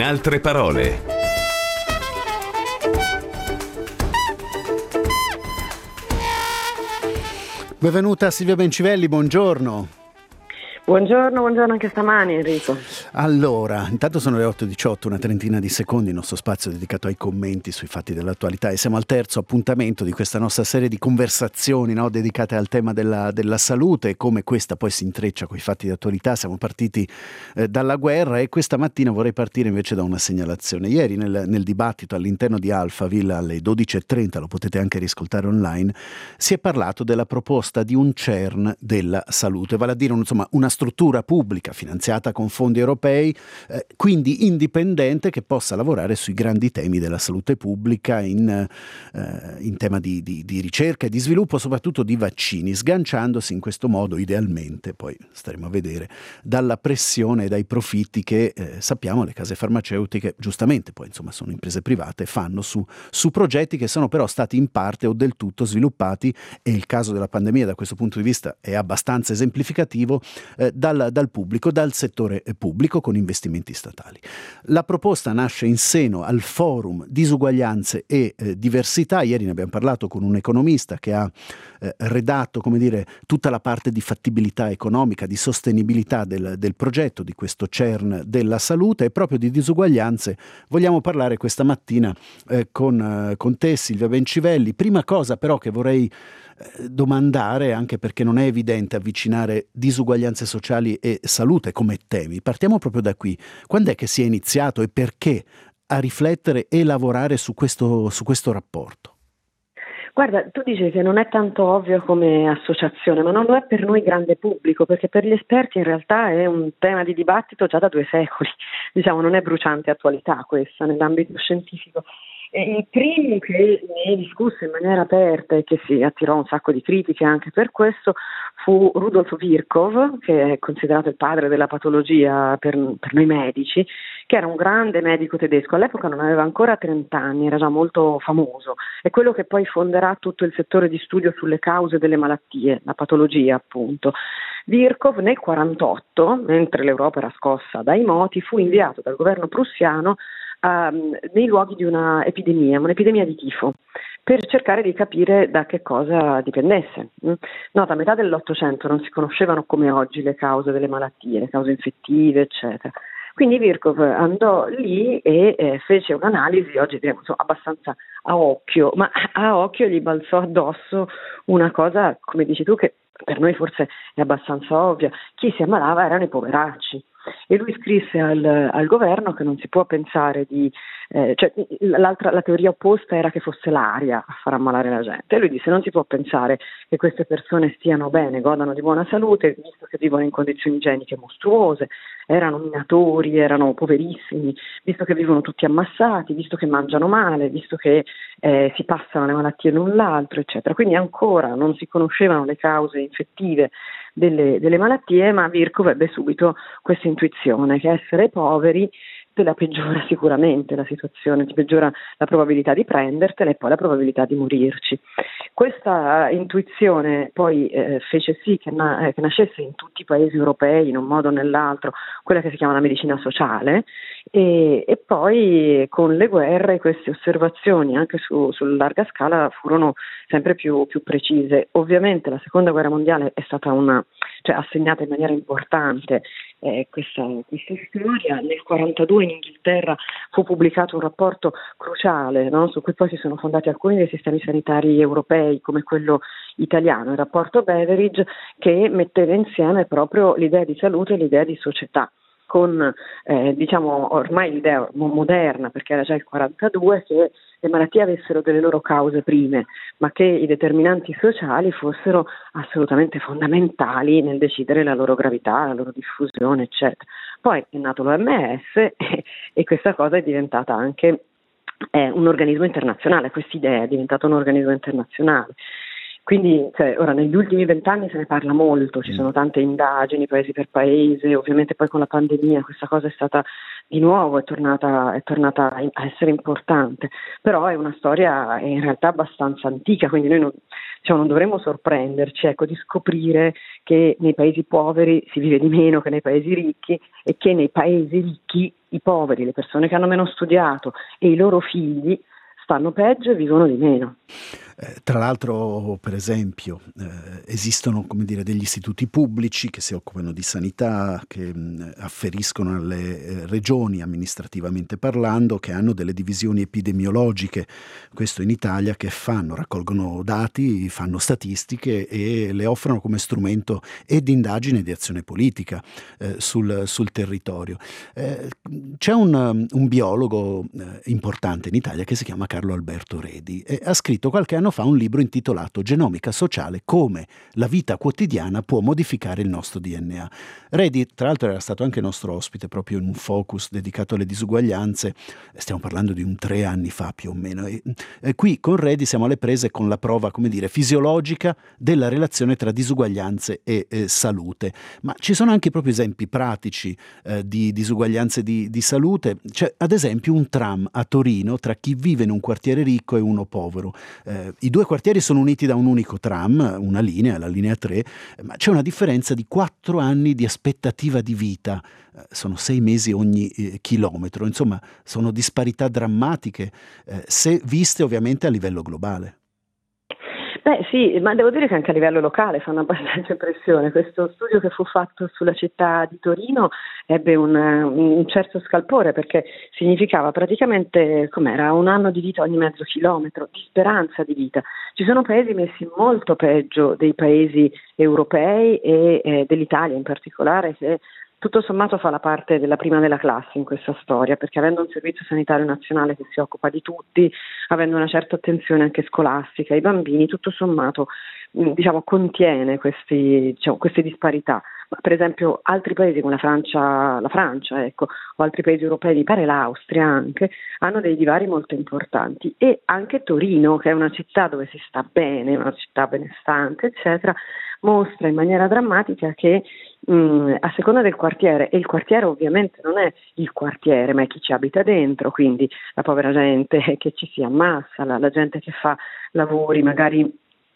In altre parole. Benvenuta Silvia Bencivelli, buongiorno. Buongiorno anche stamani Enrico. Allora, intanto sono le 8:18, una trentina di secondi, il nostro spazio dedicato ai commenti sui fatti dell'attualità, e siamo al terzo appuntamento di questa nostra serie di conversazioni, no, dedicate al tema della salute e come questa poi si intreccia con i fatti di attualità. Siamo partiti dalla guerra e questa mattina vorrei partire invece da una segnalazione. Ieri nel dibattito all'interno di Alphaville alle 12:30, lo potete anche riscoltare online, si è parlato della proposta di un CERN della salute, vale a dire una struttura pubblica finanziata con fondi europei, quindi indipendente, che possa lavorare sui grandi temi della salute pubblica in tema di ricerca e di sviluppo, soprattutto di vaccini, sganciandosi in questo modo idealmente, poi staremo a vedere, dalla pressione e dai profitti che sappiamo le case farmaceutiche, giustamente poi sono imprese private, fanno su progetti che sono però stati in parte o del tutto sviluppati, e il caso della pandemia da questo punto di vista è abbastanza esemplificativo, dal pubblico, dal settore pubblico, con investimenti statali. La proposta nasce in seno al forum Disuguaglianze e diversità. Ieri ne abbiamo parlato con un economista che ha redatto, tutta la parte di fattibilità economica, di sostenibilità del progetto di questo CERN della salute, e proprio di disuguaglianze vogliamo parlare questa mattina con te Silvia Bencivelli. Prima cosa però che vorrei domandare, anche perché non è evidente avvicinare disuguaglianze sociali e salute come temi, partiamo proprio da qui. Quando è che si è iniziato e perché a riflettere e lavorare su questo rapporto? Guarda, tu dici che non è tanto ovvio come associazione, ma non lo è per noi grande pubblico, perché per gli esperti in realtà è un tema di dibattito già da 2 secoli, non è bruciante attualità questa nell'ambito scientifico. Il primo che ne discusse in maniera aperta e che si attirò un sacco di critiche anche per questo fu Rudolf Virchow, che è considerato il padre della patologia per noi medici, che era un grande medico tedesco. All'epoca non aveva ancora 30 anni, era già molto famoso. È quello che poi fonderà tutto il settore di studio sulle cause delle malattie, la patologia appunto. Virchow nel 1948, mentre l'Europa era scossa dai moti, fu inviato dal governo prussiano nei luoghi di un'epidemia di tifo, per cercare di capire da che cosa dipendesse. Nota, a metà dell'Ottocento non si conoscevano come oggi le cause delle malattie, le cause infettive, eccetera. Quindi Virchow andò lì e fece un'analisi, oggi diremmo abbastanza a occhio, ma a occhio gli balzò addosso una cosa, come dici tu, che per noi forse è abbastanza ovvia: chi si ammalava erano i poveracci. E lui scrisse al governo che non si può pensare la teoria opposta era che fosse l'aria a far ammalare la gente, e lui disse: non si può pensare che queste persone stiano bene, godano di buona salute, visto che vivono in condizioni igieniche mostruose, erano minatori, erano poverissimi, visto che vivono tutti ammassati, visto che mangiano male, visto che si passano le malattie l'un l'altro, eccetera. Quindi ancora non si conoscevano le cause infettive delle malattie, ma Virchow ebbe subito questa intuizione che essere poveri te la peggiora sicuramente la situazione, ti peggiora la probabilità di prendertela e poi la probabilità di morirci. Questa intuizione poi fece sì che nascesse in tutti i paesi europei, in un modo o nell'altro, quella che si chiama la medicina sociale, e poi con le guerre queste osservazioni anche su larga scala furono sempre più precise. Ovviamente la seconda guerra mondiale è stata ha segnato in maniera importante questa storia. Nel 1942 in Inghilterra fu pubblicato un rapporto cruciale, no? Su cui poi si sono fondati alcuni dei sistemi sanitari europei come quello italiano, il rapporto Beveridge, che metteva insieme proprio l'idea di salute e l'idea di società, con ormai l'idea moderna, perché era già il 42, che le malattie avessero delle loro cause prime, ma che i determinanti sociali fossero assolutamente fondamentali nel decidere la loro gravità, la loro diffusione, eccetera. Poi è nato l'OMS e questa cosa è diventata anche un organismo internazionale, quest'idea è diventata un organismo internazionale. Quindi ora negli ultimi 20 anni se ne parla molto, ci sono tante indagini paese per paese, ovviamente poi con la pandemia questa cosa è stata di nuovo, è tornata a essere importante, però è una storia in realtà abbastanza antica, quindi noi non dovremmo sorprenderci, ecco, di scoprire che nei paesi poveri si vive di meno che nei paesi ricchi e che nei paesi ricchi i poveri, le persone che hanno meno studiato e i loro figli stanno peggio e vivono di meno. Tra l'altro, per esempio, esistono, come dire, degli istituti pubblici che si occupano di sanità, che afferiscono alle regioni amministrativamente parlando, che hanno delle divisioni epidemiologiche, questo in Italia, che raccolgono dati, fanno statistiche e le offrono come strumento e di indagine e di azione politica sul territorio. C'è un biologo importante in Italia che si chiama Carlo Alberto Redi e ha scritto qualche anno fa un libro intitolato Genomica sociale, come la vita quotidiana può modificare il nostro DNA. Redi, tra l'altro, era stato anche nostro ospite proprio in un focus dedicato alle disuguaglianze, stiamo parlando di 3 anni fa più o meno, e qui con Redi siamo alle prese con la prova, come dire, fisiologica della relazione tra disuguaglianze e salute, ma ci sono anche proprio esempi pratici di disuguaglianze di salute. C'è ad esempio un tram a Torino tra chi vive in un quartiere ricco e uno povero. I 2 quartieri sono uniti da un unico tram, una linea, la linea 3, ma c'è una differenza di 4 anni di aspettativa di vita, sono 6 mesi ogni chilometro, insomma sono disparità drammatiche, se viste ovviamente a livello globale. Beh sì, ma devo dire che anche a livello locale fanno abbastanza impressione. Questo studio che fu fatto sulla città di Torino ebbe un certo scalpore, perché significava praticamente, 1 anno di vita ogni mezzo chilometro, di speranza di vita. Ci sono paesi messi molto peggio dei paesi europei e dell'Italia in particolare, che tutto sommato fa la parte della prima della classe in questa storia, perché avendo un servizio sanitario nazionale che si occupa di tutti, avendo una certa attenzione anche scolastica ai bambini, tutto sommato contiene queste disparità. Ma per esempio altri paesi come la Francia, ecco, o altri paesi europei, mi pare l'Austria anche, hanno dei divari molto importanti, e anche Torino, che è una città dove si sta bene, una città benestante, eccetera, mostra in maniera drammatica che a seconda del quartiere, e il quartiere ovviamente non è il quartiere, ma è chi ci abita dentro, quindi la povera gente che ci si ammassa, la gente che fa lavori magari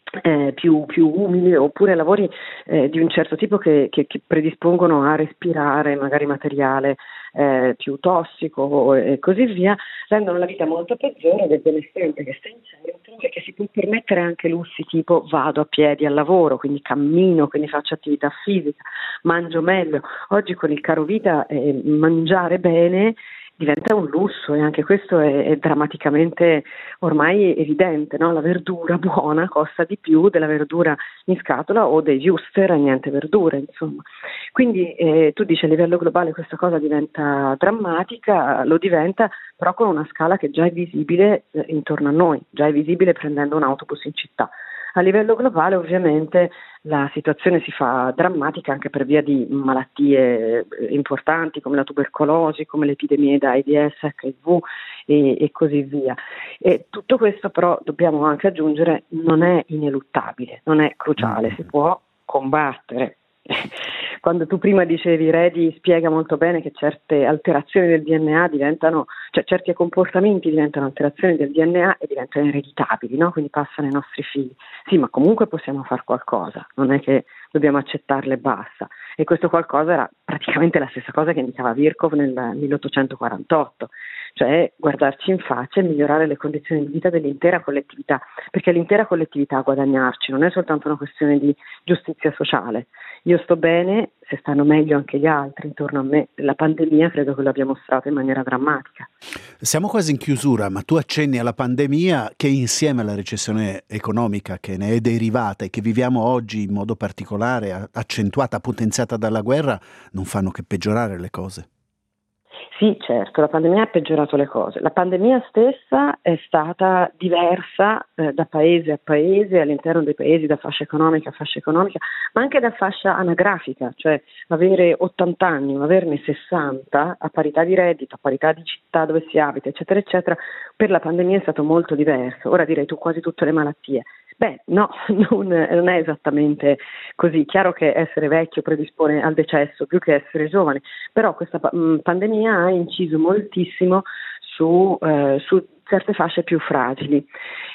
più umili, oppure lavori di un certo tipo che predispongono a respirare magari materiale più tossico e così via, rendono la vita molto peggiore del benestante che sta in centro e che si può permettere anche lussi tipo vado a piedi al lavoro, quindi cammino, quindi faccio attività fisica, mangio meglio. Oggi con il caro vita mangiare bene diventa un lusso, e anche questo è drammaticamente ormai evidente, no? La verdura buona costa di più della verdura in scatola o dei wuster e niente verdure, insomma. Quindi tu dici a livello globale questa cosa diventa drammatica, lo diventa però con una scala che già è visibile intorno a noi, già è visibile prendendo un autobus in città. A livello globale ovviamente la situazione si fa drammatica anche per via di malattie importanti come la tubercolosi, come le epidemie da AIDS, HIV e così via. E tutto questo però, dobbiamo anche aggiungere, non è ineluttabile, non è cruciale, si può combattere. Quando tu prima dicevi, Redi spiega molto bene che certe alterazioni del DNA diventano, cioè certi comportamenti diventano alterazioni del DNA e diventano ereditabili, no? Quindi passano ai nostri figli. Sì, ma comunque possiamo fare qualcosa, non è che dobbiamo accettarle e basta. E questo qualcosa era praticamente la stessa cosa che indicava Virchow nel 1848, cioè guardarci in faccia e migliorare le condizioni di vita dell'intera collettività, perché l'intera collettività a guadagnarci non è soltanto una questione di giustizia sociale. Io sto bene se stanno meglio anche gli altri intorno a me. La pandemia credo che lo abbia mostrato in maniera drammatica. Siamo quasi in chiusura, ma tu accenni alla pandemia che insieme alla recessione economica che ne è derivata e che viviamo oggi in modo particolare, accentuata, potenziata dalla guerra, non fanno che peggiorare le cose. Sì, certo, la pandemia ha peggiorato le cose. La pandemia stessa è stata diversa da paese a paese, all'interno dei paesi, da fascia economica a fascia economica, ma anche da fascia anagrafica, cioè avere 80 anni o averne 60 a parità di reddito, a parità di città dove si abita, eccetera, eccetera, per la pandemia è stato molto diverso. Ora direi tu quasi tutte le malattie. Beh, no, non è esattamente così. Chiaro che essere vecchio predispone al decesso più che essere giovane, però questa pandemia ha inciso moltissimo su certe fasce più fragili.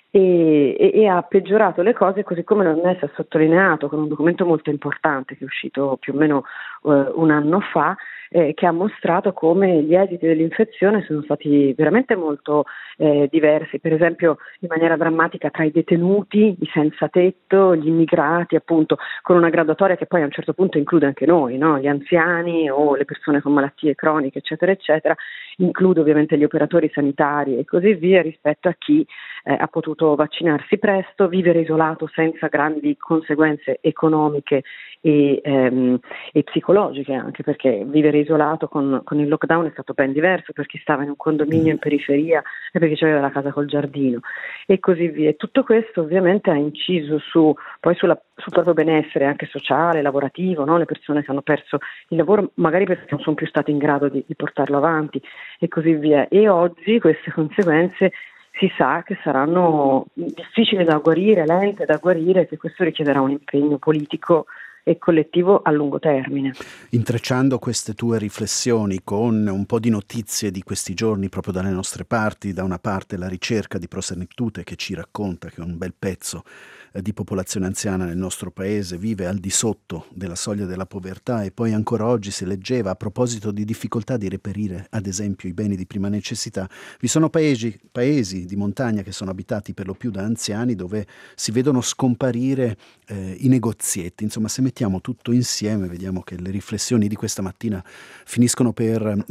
E ha peggiorato le cose, così come l'OMS ha sottolineato con un documento molto importante che è uscito più o meno un anno fa, che ha mostrato come gli esiti dell'infezione sono stati veramente molto diversi, per esempio in maniera drammatica tra i detenuti, i senza tetto, gli immigrati, appunto, con una graduatoria che poi a un certo punto include anche noi, no? Gli anziani o le persone con malattie croniche, eccetera, eccetera, include ovviamente gli operatori sanitari e così via, rispetto a chi ha potuto vaccinarsi presto, vivere isolato senza grandi conseguenze economiche e psicologiche, anche perché vivere isolato con il lockdown è stato ben diverso per chi stava in un condominio in periferia e per chi aveva la casa col giardino e così via. E tutto questo ovviamente ha inciso sul proprio benessere anche sociale, lavorativo, no? Le persone che hanno perso il lavoro magari perché non sono più state in grado di portarlo avanti e così via. E oggi queste conseguenze si sa che saranno difficili da guarire, lente da guarire, che questo richiederà un impegno politico e collettivo a lungo termine. Intrecciando queste tue riflessioni con un po' di notizie di questi giorni proprio dalle nostre parti, da una parte la ricerca di Prosenectute che ci racconta che un bel pezzo di popolazione anziana nel nostro paese vive al di sotto della soglia della povertà, e poi ancora oggi si leggeva a proposito di difficoltà di reperire ad esempio i beni di prima necessità, vi sono paesi di montagna che sono abitati per lo più da anziani dove si vedono scomparire i negozietti. Insomma, se mettiamo tutto insieme vediamo che le riflessioni di questa mattina finiscono per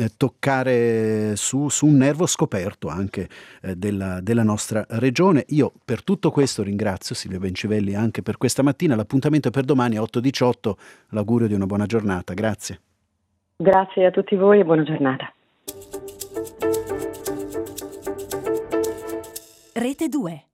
toccare su un nervo scoperto anche della nostra regione. Io per tutto questo ringrazio Silvia Bencivelli anche per questa mattina. L'appuntamento è per domani a 8:18. L'augurio di una buona giornata. Grazie. Grazie a tutti voi e buona giornata. Rete 2.